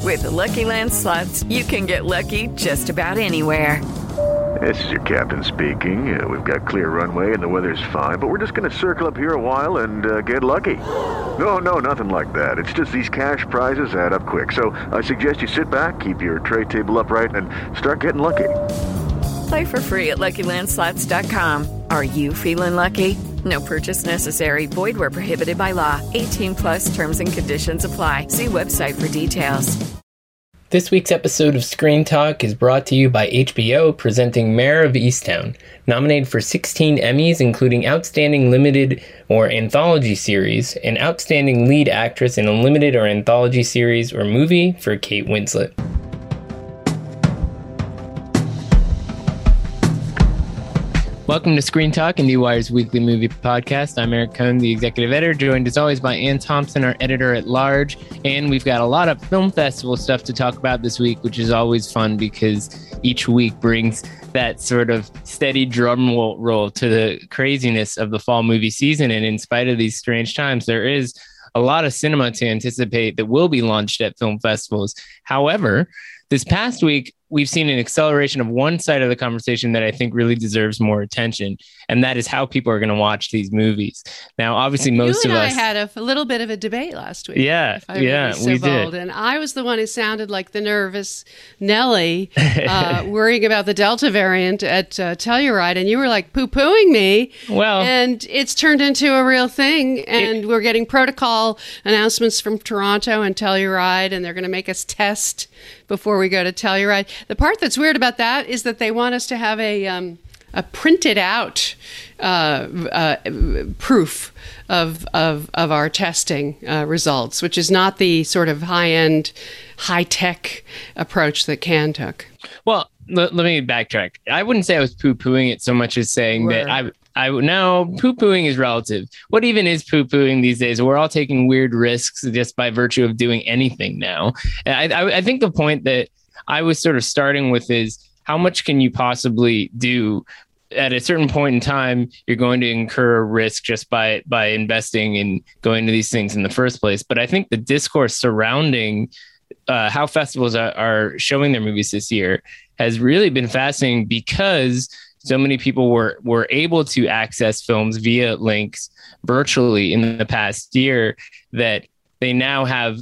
With the Lucky Land Slots, you can get lucky just about anywhere. This is your captain speaking. We've got clear runway and the weather's fine, but we're just going to circle up here a while and get lucky. No, nothing like that. It's just these cash prizes add up quick. So I suggest you sit back, keep your tray table upright, and start getting lucky. Play for free at LuckyLandSlots.com. Are you feeling lucky? No purchase necessary. Void where prohibited by law. 18 plus terms and conditions apply. See website for details. This week's episode of Screen Talk is brought to you by HBO, presenting Mare of Easttown, nominated for 16 Emmys, including Outstanding Limited or Anthology Series, and Outstanding Lead Actress in a Limited or Anthology Series or Movie for Kate Winslet. Welcome to Screen Talk, IndieWire's weekly movie podcast. I'm Eric Cohn, the executive editor, joined as always by Ann Thompson, our editor-at-large. And we've got a lot of film festival stuff to talk about this week, which is always fun because each week brings that sort of steady drum roll to the craziness of the fall movie season. And in spite of these strange times, there is a lot of cinema to anticipate that will be launched at film festivals. However, this past week, we've seen an acceleration of one side of the conversation that I think really deserves more attention, and that is how people are going to watch these movies. Now, obviously, most of us... You and I had a little bit of a debate last week. Yeah, we did. And I was the one who sounded like the nervous Nelly, worrying about the Delta variant at Telluride, and you were like poo-pooing me. Well, and it's turned into a real thing, and we're getting protocol announcements from Toronto and Telluride, and they're going to make us test before we go to Telluride. The part that's weird about that is that they want us to have a printed out proof of our testing results, which is not the sort of high-end, high-tech approach that Cannes took. Well, let me backtrack. I wouldn't say I was poo-pooing it so much as saying that no, poo-pooing is relative. What even is poo-pooing these days? We're all taking weird risks just by virtue of doing anything now. And I think the point that I was sort of starting with is how much can you possibly do? At a certain point in time, you're going to incur a risk just by investing in going to these things in the first place. But I think the discourse surrounding how festivals are showing their movies this year has really been fascinating because so many people were able to access films via links virtually in the past year that they now have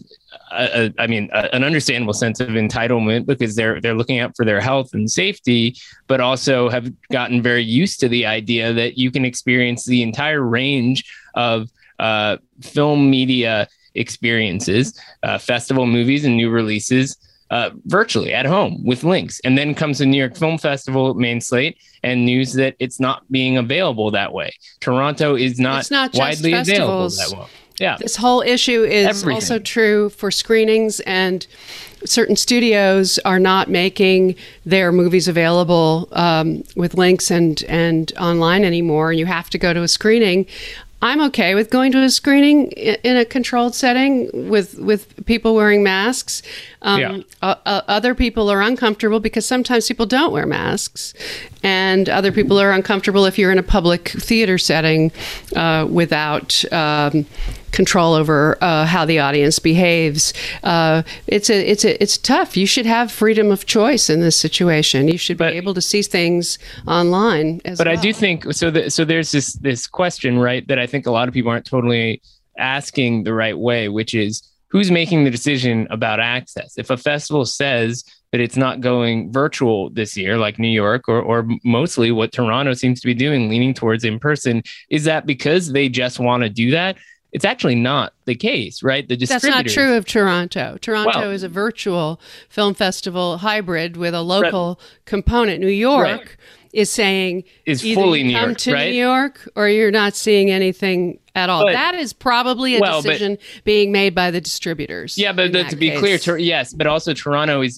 an understandable sense of entitlement because they're looking out for their health and safety, but also have gotten very used to the idea that you can experience the entire range of film media experiences, festival movies and new releases virtually at home with links. And then comes the New York Film Festival main slate and news that it's not being available that way. Toronto is not widely available that way. Yeah. This whole issue is also true for screenings, and certain studios are not making their movies available with links and online anymore, and you have to go to a screening. I'm okay with going to a screening in a controlled setting with people wearing masks. Other people are uncomfortable because sometimes people don't wear masks, and other people are uncomfortable if you're in a public theater setting without control over how the audience behaves. It's tough. You should have freedom of choice in this situation. You should be able to see things online as well. But I do think so. There's this question, right, that I think a lot of people aren't totally asking the right way, which is who's making the decision about access? If a festival says that it's not going virtual this year, like New York, or mostly what Toronto seems to be doing, leaning towards in person, is that because they just want to do that? It's actually not the case, right? That's not true of Toronto. Toronto is a virtual film festival hybrid with a local component. New York is saying is either fully you New come York, to right? New York or you're not seeing anything at all. That is probably a decision being made by the distributors. Yeah, but to be clear, yes, but also Toronto is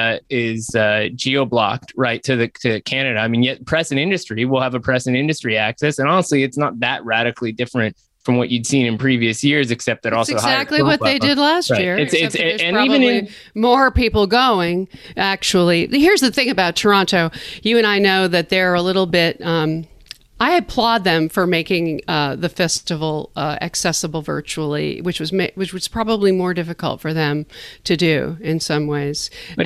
geo-blocked, right, to Canada. I mean, yet press and industry will have a press and industry access, and honestly, it's not that radically different from what you'd seen in previous years, except that also exactly what they did last year. It's and probably even more people going. Actually, here's the thing about Toronto. You and I know that they're a little bit I applaud them for making the festival accessible virtually, which was probably more difficult for them to do in some ways. But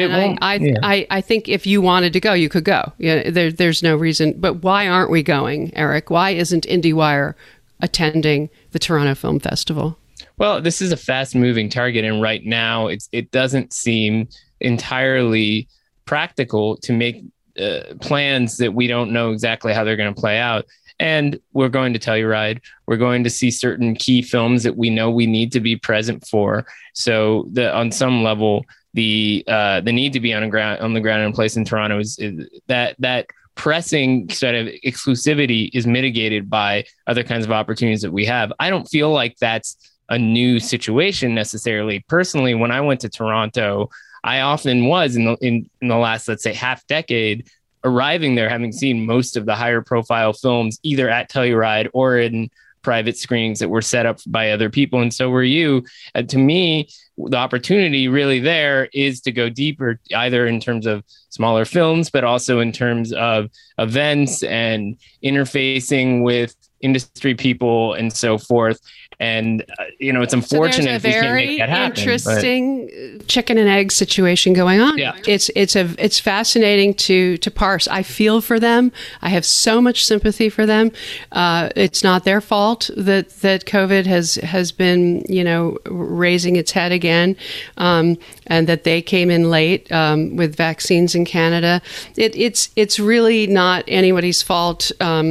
I think if you wanted to go, you could go. Yeah, there's no reason. But why aren't we going, Eric? Why isn't IndieWire attending the Toronto Film Festival? Well, this is a fast-moving target, and right now it doesn't seem entirely practical to make plans that we don't know exactly how they're going to play out. And we're going to Telluride. We're going to see certain key films that we know we need to be present for. So on some level, the need to be on the ground in place in Toronto is that pressing sort of exclusivity is mitigated by other kinds of opportunities that we have. I don't feel like that's a new situation necessarily. Personally, when I went to Toronto, I often was in the last, let's say, half decade, arriving there, having seen most of the higher profile films either at Telluride or in private screenings that were set up by other people. And so were you. To me, the opportunity really there is to go deeper, either in terms of smaller films, but also in terms of events and interfacing with industry people and so forth. And, it's unfortunate if we can't make that happen. There's a very interesting chicken and egg situation going on. Yeah. It's fascinating to parse. I feel for them. I have so much sympathy for them. It's not their fault that COVID has been, raising its head again, and that they came in late with vaccines in Canada. It's really not anybody's fault.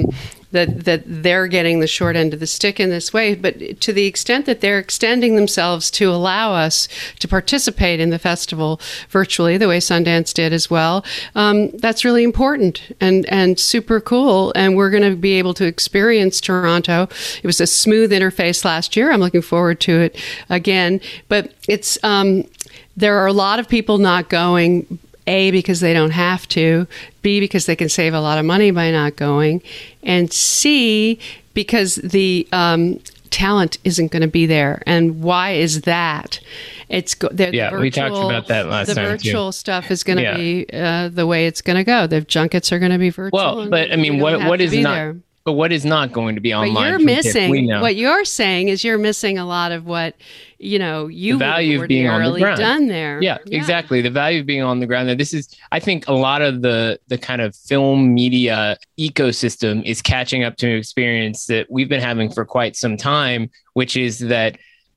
That they're getting the short end of the stick in this way, but to the extent that they're extending themselves to allow us to participate in the festival virtually, the way Sundance did as well, that's really important and super cool. And we're going to be able to experience Toronto. It was a smooth interface last year. I'm looking forward to it again. But it's there are a lot of people not going. A, because they don't have to, B, because they can save a lot of money by not going, and C, because the talent isn't going to be there. And why is that? It's we talked about that last time. The virtual stuff is going to be the way it's going to go. The junkets are going to be virtual. Well, but I mean, what is not? There. But what is not going to be online? But you're missing. What you're saying is you're missing a lot of what you the value of being on the ground. Done there. Yeah, exactly. The value of being on the ground. This is, I think, a lot of the kind of film media ecosystem is catching up to an experience that we've been having for quite some time, which is that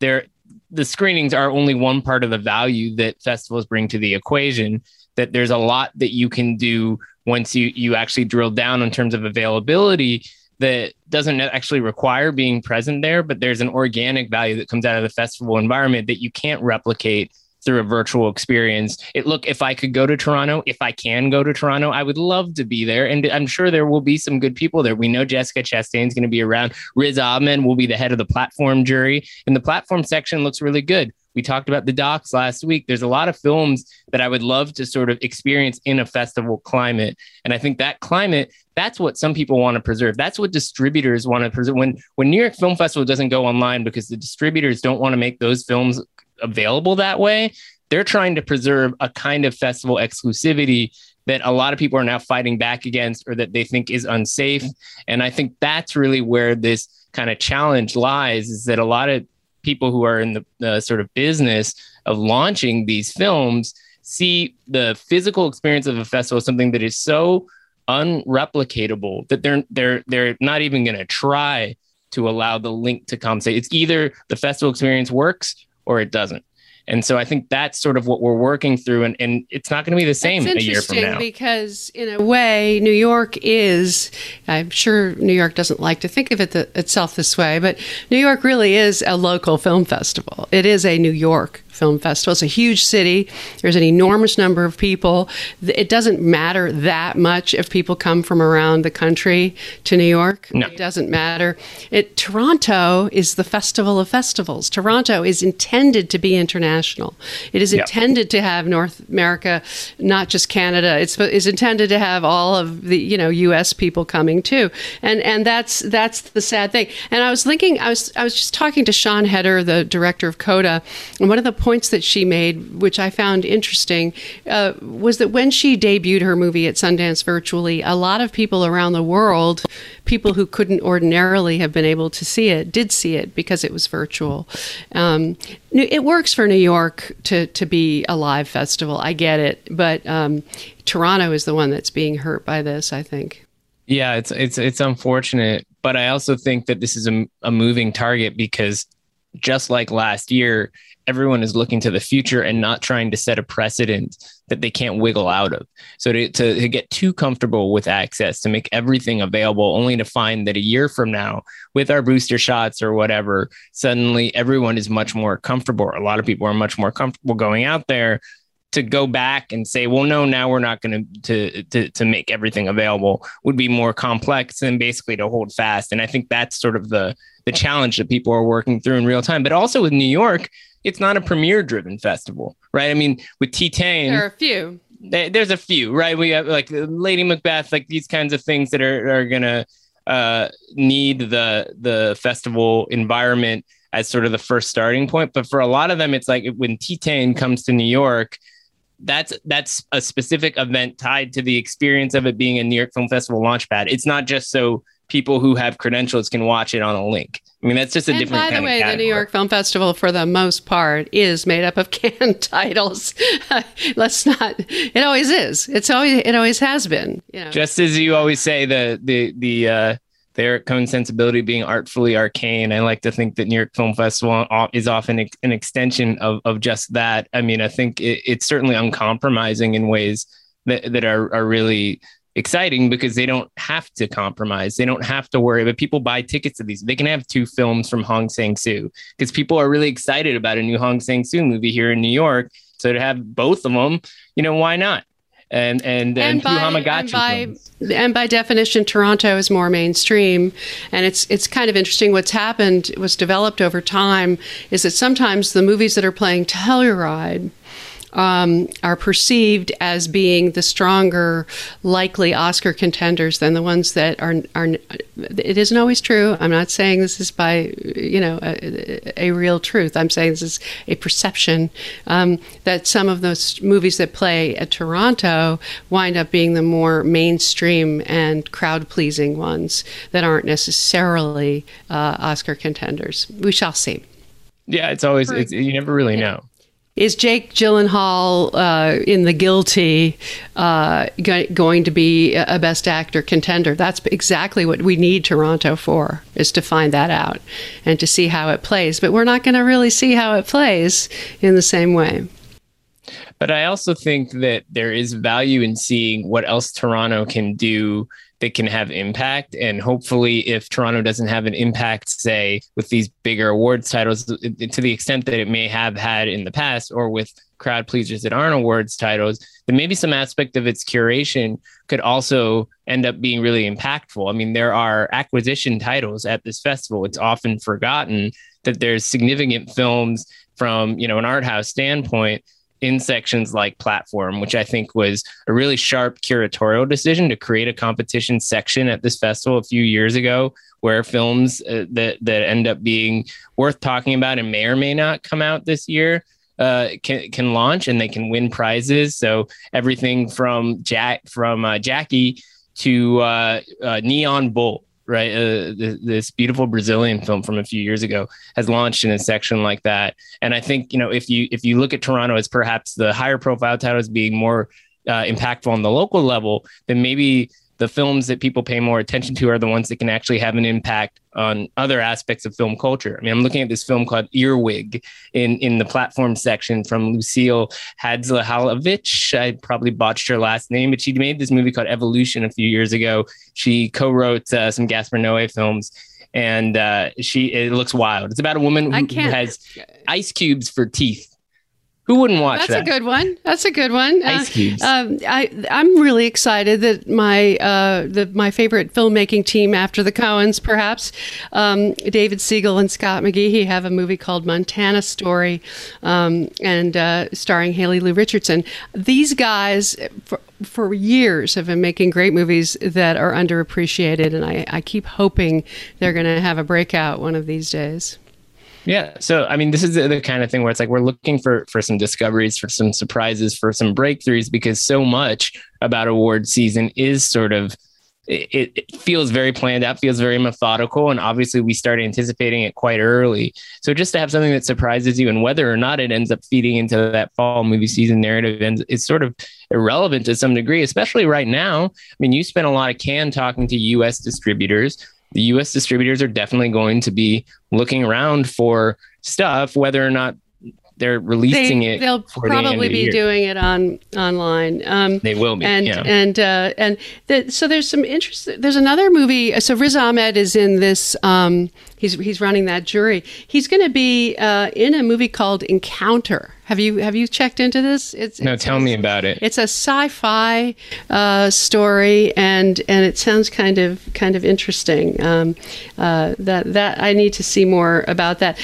the screenings are only one part of the value that festivals bring to the equation. That there's a lot that you can do once you actually drill down in terms of availability that doesn't actually require being present there, but there's an organic value that comes out of the festival environment that you can't replicate through a virtual experience. If I could go to Toronto, if I can go to Toronto, I would love to be there. And I'm sure there will be some good people there. We know Jessica Chastain's going to be around. Riz Ahmed will be the head of the platform jury. And the platform section looks really good. We talked about the docs last week. There's a lot of films that I would love to sort of experience in a festival climate. And I think that climate, that's what some people want to preserve. That's what distributors want to preserve. When New York Film Festival doesn't go online because the distributors don't want to make those films available that way, they're trying to preserve a kind of festival exclusivity that a lot of people are now fighting back against or that they think is unsafe. And I think that's really where this kind of challenge lies, is that a lot of people who are in the sort of business of launching these films see the physical experience of a festival as something that is so unreplicatable that they're not even going to try to allow the link to compensate. It's either the festival experience works or it doesn't. And so I think that's sort of what we're working through. And it's not going to be the same a year from now. Because in a way, New York is, I'm sure New York doesn't like to think of itself this way, but New York really is a local film festival. It is a New York Film Festival. It's a huge city. There's an enormous number of people. It doesn't matter that much if people come from around the country to New York. No. It doesn't matter. Toronto is the festival of festivals. Toronto is intended to be international. It is intended to have North America, not just Canada. It's intended to have all of the U.S. people coming too. And that's the sad thing. And I was thinking, I was just talking to Sean Heder, the director of CODA, and one of the points that she made, which I found interesting, was that when she debuted her movie at Sundance virtually, a lot of people around the world, people who couldn't ordinarily have been able to see it, did see it because it was virtual. It works for New York to be a live festival. I get it, but Toronto is the one that's being hurt by this, I think. Yeah, it's unfortunate, but I also think that this is a moving target because just like last year, everyone is looking to the future and not trying to set a precedent that they can't wiggle out of. So to get too comfortable with access, to make everything available, only to find that a year from now, with our booster shots or whatever, suddenly everyone is much more comfortable. A lot of people are much more comfortable going out there. To go back and say, well, no, now we're not going to make everything available would be more complex than basically to hold fast. And I think that's sort of the challenge that people are working through in real time. But also with New York, it's not a premiere driven festival, right? I mean, with Titane, there are a few. There's a few, right? We have like Lady Macbeth, like these kinds of things that are going to need the festival environment as sort of the first starting point. But for a lot of them, it's like when Titane comes to New York, that's a specific event tied to the experience of it being a New York Film Festival launchpad. It's not just so people who have credentials can watch it on a link. I mean, that's just a different kind of category. By the way, the New York Film Festival, for the most part, is made up of Cannes titles. It always is. It always has been. You know. Just as you always say, the Eric Kohn sensibility being artfully arcane. I like to think that New York Film Festival is often an extension of just that. I mean, I think it's certainly uncompromising in ways that are really exciting because they don't have to compromise. They don't have to worry, but people buy tickets to these. They can have 2 films from Hong Sang-soo because people are really excited about a new Hong Sang-soo movie here in New York. So to have both of them, why not? And by definition, Toronto is more mainstream, and it's kind of interesting. What's happened, was developed over time, is that sometimes the movies that are playing Telluride are perceived as being the stronger, likely Oscar contenders than the ones that are. It isn't always true. I'm not saying this is by a real truth. I'm saying this is a perception that some of those movies that play at Toronto wind up being the more mainstream and crowd-pleasing ones that aren't necessarily Oscar contenders. We shall see. Yeah, it's always you never really know. Is Jake Gyllenhaal in The Guilty going to be a Best Actor contender? That's exactly what we need Toronto for, is to find that out and to see how it plays. But we're not going to really see how it plays in the same way. But I also think that there is value in seeing what else Toronto can do that can have impact. And hopefully if Toronto doesn't have an impact, say, with these bigger awards titles, to the extent that it may have had in the past, or with crowd pleasers that aren't awards titles, then maybe some aspect of its curation could also end up being really impactful. I mean, there are acquisition titles at this festival. It's often forgotten that there's significant films from, an art house standpoint in sections like Platform, which I think was a really sharp curatorial decision to create a competition section at this festival a few years ago, where films that end up being worth talking about and may or may not come out this year can launch, and they can win prizes. So everything from Jackie to Neon Bull, right? This beautiful Brazilian film from a few years ago has launched in a section like that. And I think, if you look at Toronto as perhaps the higher profile titles being more impactful on the local level, then maybe the films that people pay more attention to are the ones that can actually have an impact on other aspects of film culture. I mean, I'm looking at this film called Earwig in the Platform section from Lucille Hadzlahalovic. I probably botched her last name, but she made this movie called Evolution a few years ago. She co-wrote some Gaspar Noé films, and it looks wild. It's about a woman who has ice cubes for teeth. Who wouldn't watch that? That's a good one. Ice cubes. I'm really excited that my favorite filmmaking team after the Coens, perhaps, David Siegel and Scott McGehee, have a movie called Montana Story, and starring Haley Lou Richardson. These guys, for years, have been making great movies that are underappreciated, and I keep hoping they're going to have a breakout one of these days. Yeah. So, I mean, this is the kind of thing where it's like we're looking for some discoveries, for some surprises, for some breakthroughs, because so much about award season is sort of, it feels very planned out, feels very methodical. And obviously we start anticipating it quite early. So just to have something that surprises you, and whether or not it ends up feeding into that fall movie season narrative, is sort of irrelevant to some degree, especially right now. I mean, you spent a lot of Cannes talking to US distributors. The US distributors are definitely going to be looking around for stuff, whether or not they're releasing it. They'll probably be doing it online. They will be, so there's some interest. There's another movie. So Riz Ahmed is in this. He's running that jury. He's going to be in a movie called Encounter. Have you checked into this? Tell me about it. It's a sci-fi story, and it sounds kind of interesting. That I need to see more about that.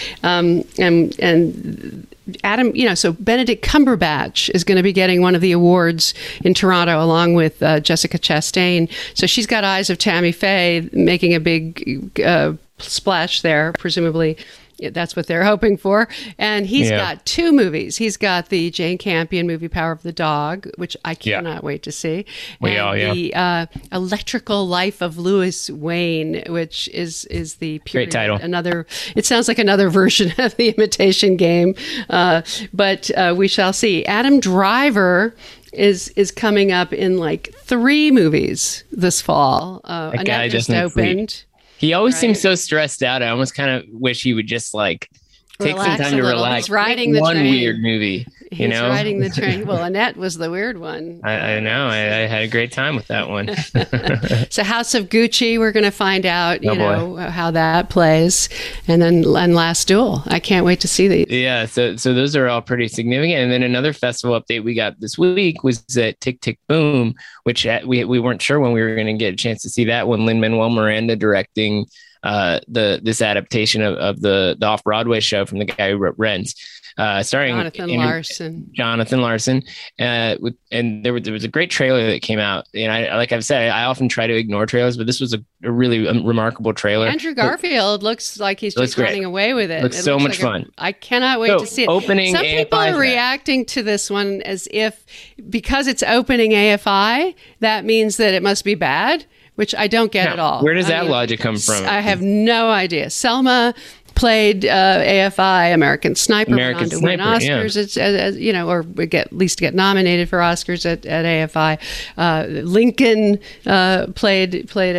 And Adam, so Benedict Cumberbatch is going to be getting one of the awards in Toronto along with Jessica Chastain. So she's got Eyes of Tammy Faye making a big splash there, presumably. That's what they're hoping for. And he's got two movies. He's got the Jane Campion movie, Power of the Dog, which I cannot wait to see. The Electrical Life of Louis Wayne, which is the period. Great title. It sounds like another version of The Imitation Game. But we shall see. Adam Driver is coming up in like 3 movies this fall. Annette just opened. He always seems so stressed out. I almost kind of wish he would just like take some time to relax. He's riding the train. One weird movie. He's riding the train. Well, Annette was the weird one. I know. I had a great time with that one. So House of Gucci, we're going to find out, how that plays. And then Last Duel. I can't wait to see these. Yeah. So those are all pretty significant. And then another festival update we got this week was at Tick, Tick, Boom, which we weren't sure when we were going to get a chance to see that one. Lin-Manuel Miranda directing this adaptation of the off-Broadway show from the guy who wrote Rent. Starring Jonathan Larson. And there was a great trailer that came out. And like I've said, I often try to ignore trailers, but this was a really remarkable trailer. Andrew Garfield looks like he's just running away with it. Looks so much fun. I cannot wait to see it. Some people are reacting to this one as if because it's opening AFI, that means that it must be bad, which I don't get at all. Where does that logic come from? I have no idea. Selma played AFI, American Sniper, went on to win Oscars, or at least get nominated for Oscars at AFI. Lincoln played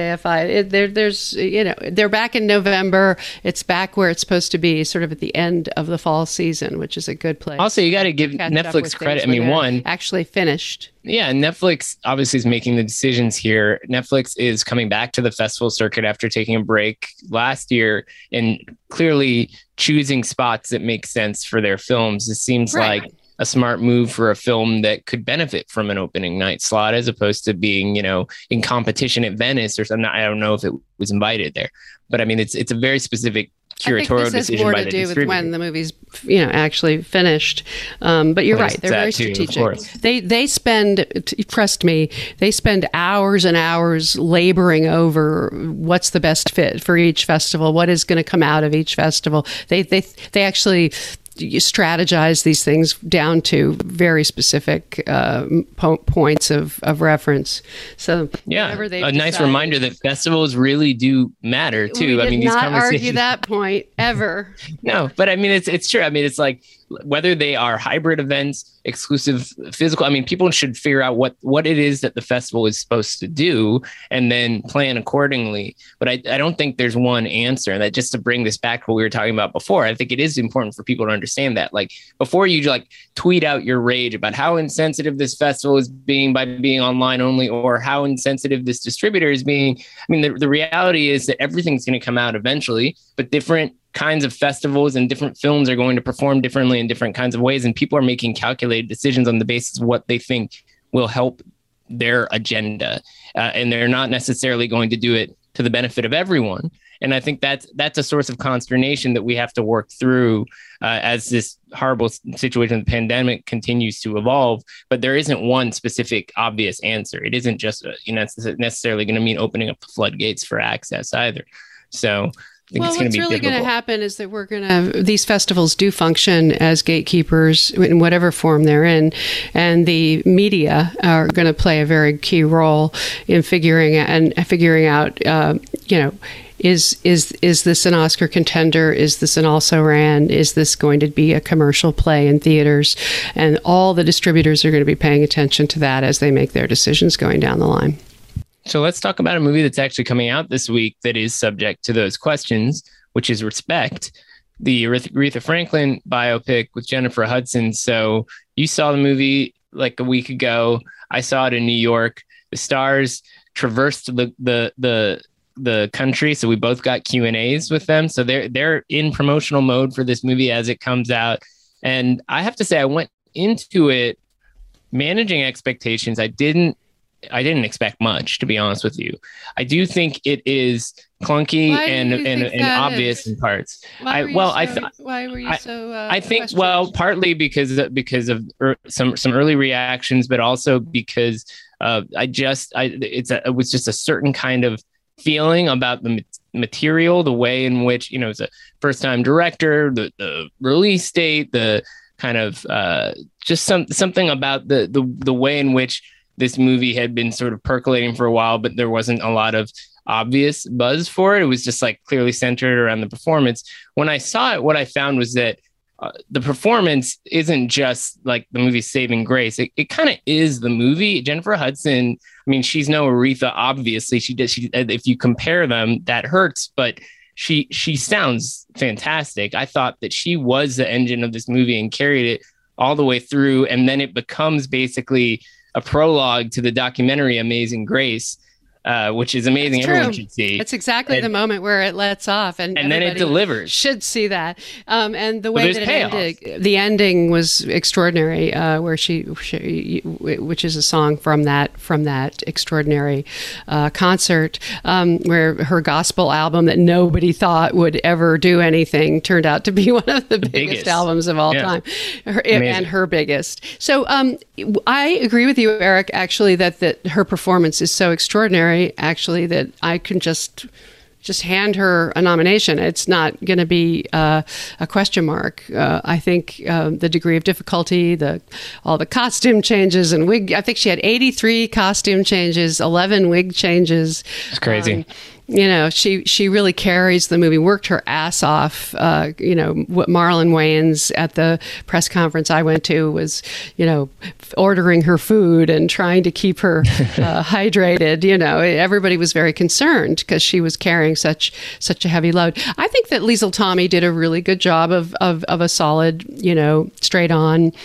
AFI. They're back in November. It's back where it's supposed to be, sort of at the end of the fall season, which is a good place. Also, you got to give Netflix credit. I mean, one actually finished. Yeah, Netflix obviously is making the decisions here. Netflix is coming back to the festival circuit after taking a break last year and clearly choosing spots that make sense for their films. It seems like a smart move for a film that could benefit from an opening night slot as opposed to being, in competition at Venice or something. I don't know if it was invited there, but I mean, it's a very specific curatorial decision by the distributor. I think this has more to do with when the movie's, actually finished. But you're right; they're very strategic. They spend, trust me, they spend hours and hours laboring over what's the best fit for each festival, what is going to come out of each festival. They actually strategize these things down to very specific points of reference. So a nice reminder that festivals really do matter too. I mean, these conversations. Argue that point ever. No, but I mean, it's true. I mean, it's like whether they are hybrid events, exclusive physical. I mean, people should figure out what it is that the festival is supposed to do and then plan accordingly. But I don't think there's one answer. And that just to bring this back to what we were talking about before, I think it is important for people to understand that. Like before you tweet out your rage about how insensitive this festival is being by being online only, or how insensitive this distributor is being. I mean, the reality is that everything's going to come out eventually, but different kinds of festivals and different films are going to perform differently in different kinds of ways. And people are making calculated decisions on the basis of what they think will help their agenda. And they're not necessarily going to do it to the benefit of everyone. And I think that's a source of consternation that we have to work through as this horrible situation of the pandemic continues to evolve. But there isn't one specific obvious answer. It isn't just necessarily going to mean opening up the floodgates for access either. So Well, what's really going to happen is that these festivals do function as gatekeepers in whatever form they're in, and the media are going to play a very key role in figuring out, is this an Oscar contender? Is this an also-ran? Is this going to be a commercial play in theaters? And all the distributors are going to be paying attention to that as they make their decisions going down the line. So let's talk about a movie that's actually coming out this week that is subject to those questions, which is Respect, the Aretha Franklin biopic with Jennifer Hudson. So you saw the movie like a week ago. I saw it in New York. The stars traversed the country, so we both got Q&As with them. So they're in promotional mode for this movie as it comes out. And I have to say, I went into it managing expectations. I didn't expect much, to be honest with you. I do think it is clunky and obvious in parts. Why were you so? I think partly because of some early reactions, but also because it was just a certain kind of feeling about the material, the way in which as a first-time director, the release date, the kind of just something about the way in which this movie had been sort of percolating for a while, but there wasn't a lot of obvious buzz for it. It was just like clearly centered around the performance. When I saw it, what I found was that the performance isn't just like the movie's saving grace. It kind of is the movie. Jennifer Hudson, I mean, she's no Aretha, obviously. If you compare them, that hurts, but she sounds fantastic. I thought that she was the engine of this movie and carried it all the way through. And then it becomes basically a prologue to the documentary Amazing Grace, which is amazing. Everyone should see. It's exactly the moment where it lets off, and then it delivers. Should see that. And the way that it ended, the ending was extraordinary. Where she, which is a song from that extraordinary concert, where her gospel album that nobody thought would ever do anything turned out to be one of the biggest albums of all time, and her biggest. So I agree with you, Eric. Actually, that her performance is so extraordinary. Actually, that I can just hand her a nomination. It's not going to be a question mark. I think the degree of difficulty, all the costume changes and wig. I think she had 83 costume changes, 11 wig changes. It's crazy. She really carries the movie, worked her ass off. What Marlon Wayans at the press conference I went to was, ordering her food and trying to keep her hydrated. Everybody was very concerned because she was carrying such a heavy load. I think that Liesl Tommy did a really good job of a solid, straight on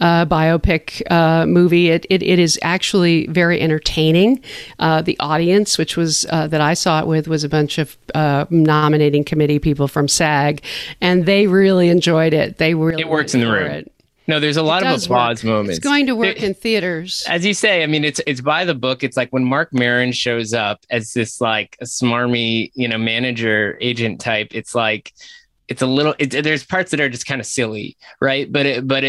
biopic movie. It is actually very entertaining. The audience, which was that I saw it with, was a bunch of nominating committee people from SAG, and they really enjoyed it. It works in the room. No, there's a lot of applause moments. It's going to work in theaters. As you say, I mean, it's by the book. It's like when Marc Maron shows up as this like a smarmy, manager agent type. It's like, it's a little, there's parts that are just kind of silly, right? But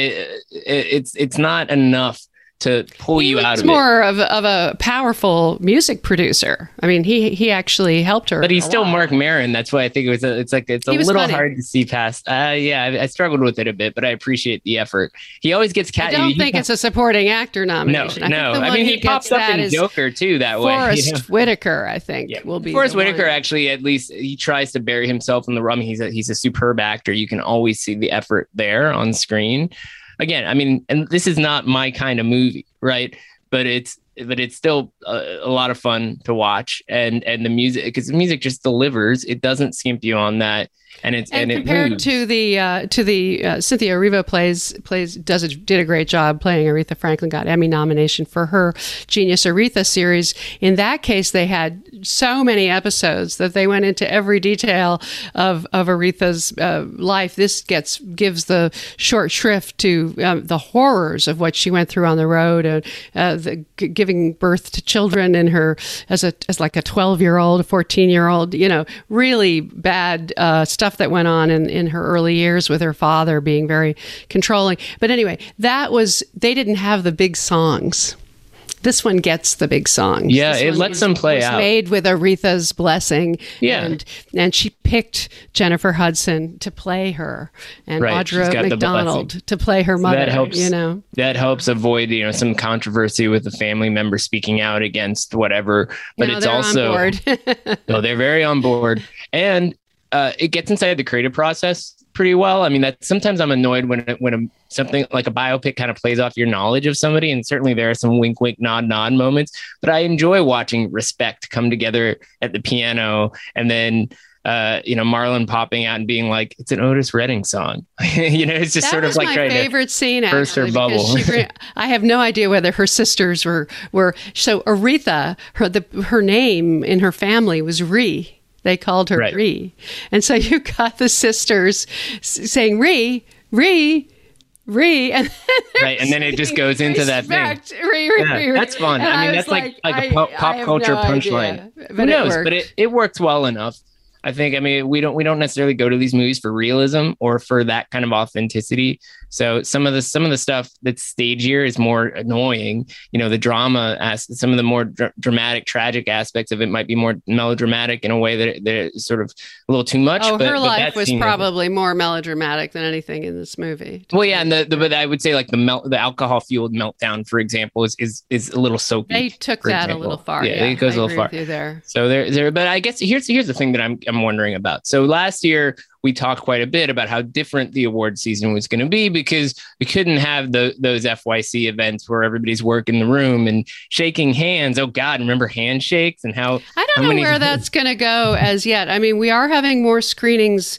it's not enough to pull you out of it. He's more of a powerful music producer. I mean, he actually helped her. But he's still Marc Maron. That's why I think it's a little funny. Hard to see past. I struggled with it a bit, but I appreciate the effort. He always gets I don't think it's a supporting actor nomination. No. I mean, he pops up in Joker too that way. Forrest Whitaker, I think, will be. Forrest Whitaker actually, at least he tries to bury himself in the run. He's a superb actor. You can always see the effort there on screen. Again, I mean, and this is not my kind of movie, right? But it's still a lot of fun to watch, and the music, because the music just delivers. It doesn't skimp you on that, and compared to the Cynthia Erivo did a great job playing Aretha Franklin. Got Emmy nomination for her Genius Aretha series. In that case, they had so many episodes that they went into every detail of Aretha's life. This gives the short shrift to the horrors of what she went through on the road, giving birth to children in her as like a 12-year-old, a 14-year-old. Really bad stuff that went on in her early years with her father being very controlling. But anyway, they didn't have the big songs. This one gets the big songs. Yeah, it lets them play out. Made with Aretha's blessing. Yeah. And she picked Jennifer Hudson to play her, and Audra McDonald to play her mother. That helps, that helps avoid, some controversy with the family member speaking out against whatever. But it's also on board. No, they're very on board. And it gets inside the creative process pretty well. I mean, that sometimes I'm annoyed when something like a biopic kind of plays off your knowledge of somebody, and certainly there are some wink, wink, nod, nod moments. But I enjoy watching respect come together at the piano, and then Marlon popping out and being like, "It's an Otis Redding song." It's just that sort of like my favorite scene. Burst her bubble. I have no idea whether her sisters were so Aretha. Her name in her family was Ree. They called her Ree. And so you got the sisters saying Ree. And then it just goes into that thing. Ree. That's fun. I mean, that's like a pop culture punchline. Who knows? But it works well enough. I think, we don't necessarily go to these movies for realism or for that kind of authenticity. So some of the stuff that's stagier is more annoying. The drama, some of the more dramatic, tragic aspects of it might be more melodramatic in a way that they're sort of a little too much. Oh, her life was probably more melodramatic than anything in this movie. Well, yeah, but I would say like the alcohol fueled meltdown, for example, is a little soapy. They took that a little far. Yeah, it goes a little far there. So there. But I guess here's the thing that I'm wondering about. So last year we talked quite a bit about how different the award season was going to be because we couldn't have those FYC events where everybody's working the room and shaking hands. Oh God, remember handshakes and how I don't know where that's going to go as yet. We are having more screenings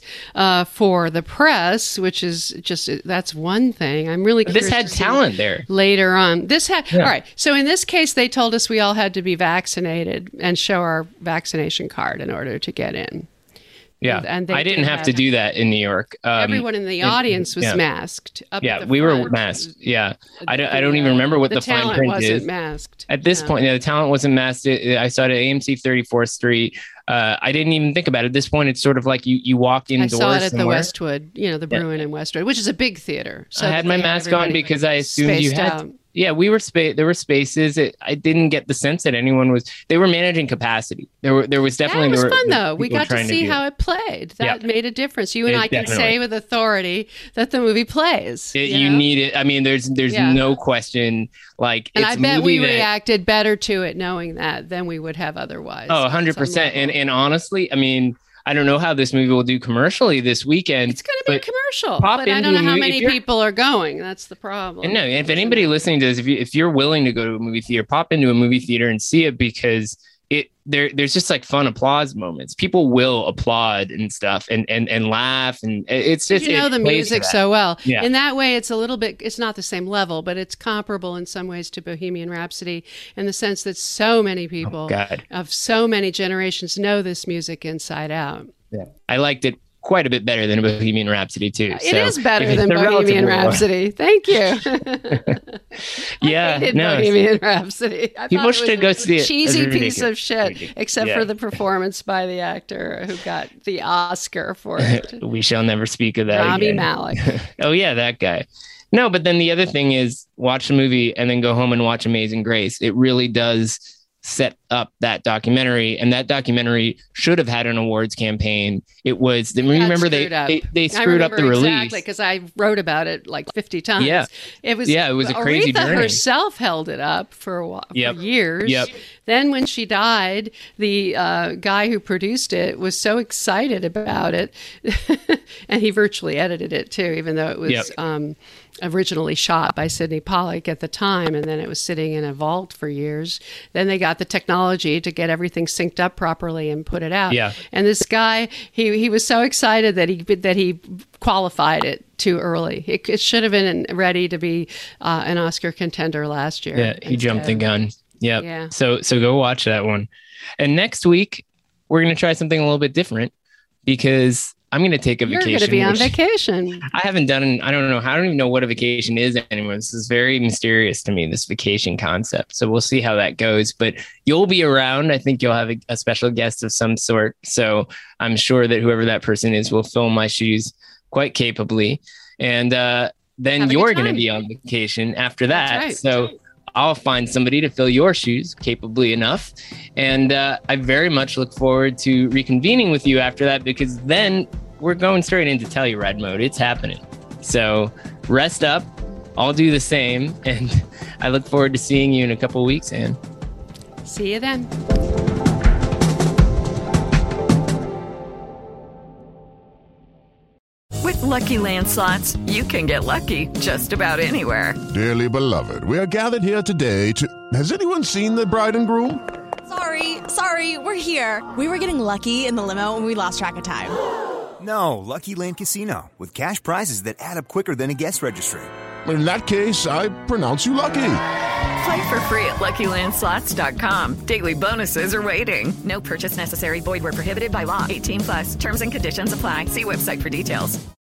for the press, which is that's one thing. I'm really curious. This had talent there later on. All right. So in this case, they told us we all had to be vaccinated and show our vaccination card in order to get in. Yeah, and I didn't have to do that in New York. Everyone in the audience was masked. We were masked. Yeah, I don't even remember what the fine print is. The talent wasn't masked. At this point, the talent wasn't masked. I saw it at AMC 34th Street. I didn't even think about it. At this point, it's sort of like you walk indoors. I saw it at the Westwood, the Bruin in Westwood, which is a big theater. So I had my mask on because I assumed you had to. Yeah, we were there were spaces. I didn't get the sense that they were managing capacity. There was definitely. It was fun though. We got to see how it played. That made a difference. You and I can say with authority that the movie plays. You need it. There's no question. And I bet we reacted better to it knowing that than we would have otherwise. Oh, 100%. And honestly, I don't know how this movie will do commercially this weekend. It's going to be a commercial, but I don't know how many people are going. That's the problem. And no, if anybody listening to this, if you're willing to go to a movie theater, pop into a movie theater and see it because there's just like fun applause moments. People will applaud and stuff and laugh, and it's just the music so well. Yeah. In that way, it's a little bit. It's not the same level, but it's comparable in some ways to Bohemian Rhapsody in the sense that so many people of so many generations know this music inside out. Yeah, I liked it quite a bit better than Bohemian Rhapsody too. It is better than Bohemian Rhapsody. Thank you. Bohemian Rhapsody. People should go see it. Cheesy piece of shit, except for the performance by the actor who got the Oscar for it. We shall never speak of that Rami again. Malek. Oh yeah, that guy. No, but then the other thing is watch the movie and then go home and watch Amazing Grace. It really does set up that documentary, and that documentary should have had an awards campaign. It was, remember they screwed up the release. Exactly, because I wrote about it like 50 times. Yeah. It was a crazy Aretha journey. herself held it up for years. Yep. Then when she died, the guy who produced it was so excited about it, and he virtually edited it too, even though it was originally shot by Sidney Pollack at the time, and then it was sitting in a vault for years. Then they got the technology to get everything synced up properly and put it out. Yeah. And this guy, he was so excited that he qualified it too early. It should have been ready to be an Oscar contender last year. Yeah, he jumped the gun. Yep. Yeah. So go watch that one. And next week we're going to try something a little bit different because I'm going to take a vacation. You're going to be on vacation. I haven't done, I don't even know what a vacation is anymore. This is very mysterious to me, this vacation concept. So we'll see how that goes, but you'll be around. I think you'll have a special guest of some sort. So I'm sure that whoever that person is will fill my shoes quite capably. And then you're going to be on vacation after that. Right. So I'll find somebody to fill your shoes capably enough. And I very much look forward to reconvening with you after that, because then we're going straight into Telluride mode. It's happening. So rest up. I'll do the same. And I look forward to seeing you in a couple of weeks, Anne. See you then. With Lucky Land Slots, you can get lucky just about anywhere. Dearly beloved, we are gathered here today to... Has anyone seen the bride and groom? Sorry, we're here. We were getting lucky in the limo and we lost track of time. No, Lucky Land Casino, with cash prizes that add up quicker than a guest registry. In that case, I pronounce you lucky. Play for free at LuckyLandSlots.com. Daily bonuses are waiting. No purchase necessary. Void where prohibited by law. 18+. Terms and conditions apply. See website for details.